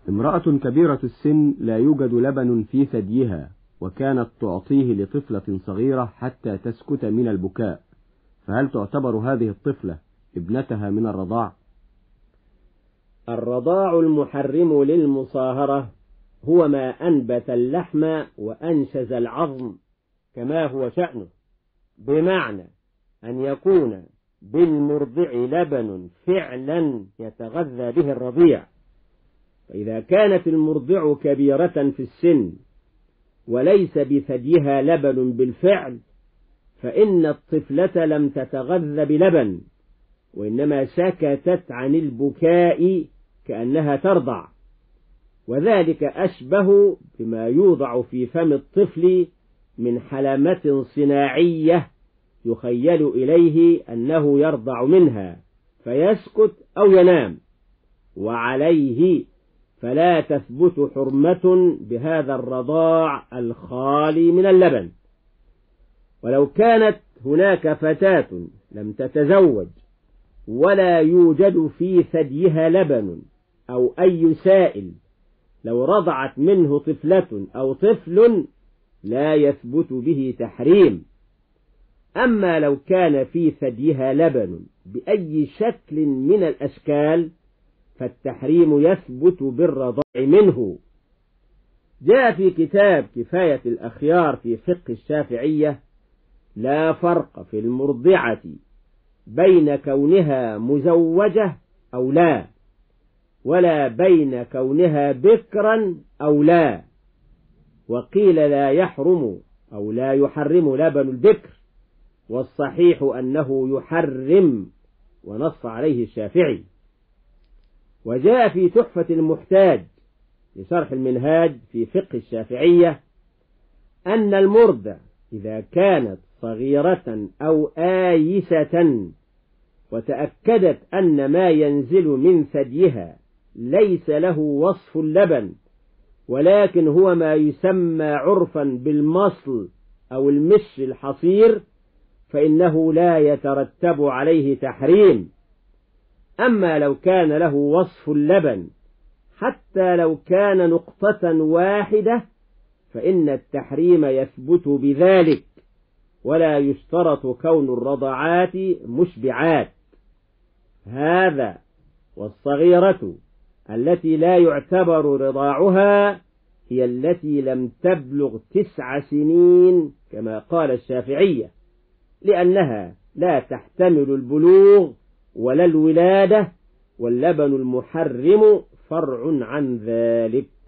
امرأة كبيرة السن لا يوجد لبن في ثديها، وكانت تعطيه لطفلة صغيرة حتى تسكت من البكاء، فهل تعتبر هذه الطفلة ابنتها من الرضاع؟ الرضاع المحرم للمصاهرة هو ما أنبت اللحم وأنشز العظم كما هو شأنه، بمعنى أن يكون بالمرضع لبن فعلا يتغذى به الرضيع. فإذا كانت المرضع كبيرة في السن وليس بثديها لبن بالفعل، فإن الطفلة لم تتغذى بلبن، وإنما سكتت عن البكاء كأنها ترضع، وذلك أشبه بما يوضع في فم الطفل من حلمة صناعية يخيل إليه أنه يرضع منها فيسكت أو ينام، وعليه فلا تثبت حرمة بهذا الرضاع الخالي من اللبن. ولو كانت هناك فتاة لم تتزوج ولا يوجد في ثديها لبن أو أي سائل، لو رضعت منه طفلة أو طفل لا يثبت به تحريم. أما لو كان في ثديها لبن بأي شكل من الأشكال فالتحريم يثبت بالرضاع منه. جاء في كتاب كفاية الأخيار في فقه الشافعية: لا فرق في المرضعة بين كونها مزوجة أو لا، ولا بين كونها بكرا أو لا. وقيل لا يحرم أو لا يحرم لبن البكر، والصحيح أنه يحرم، ونص عليه الشافعي. وجاء في تحفة المحتاج لشرح المنهاج في فقه الشافعية أن المرضع إذا كانت صغيرة أو آيسة وتأكدت أن ما ينزل من ثديها ليس له وصف اللبن، ولكن هو ما يسمى عرفا بالمصل أو المش الحصير، فإنه لا يترتب عليه تحريم. أما لو كان له وصف اللبن حتى لو كان نقطة واحدة فإن التحريم يثبت بذلك، ولا يشترط كون الرضعات مشبعات. هذا والصغيرة التي لا يعتبر رضاعها هي التي لم تبلغ 9 سنين كما قال الشافعية، لأنها لا تحتمل البلوغ ولا الولادة، واللبن المحرم فرع عن ذلك.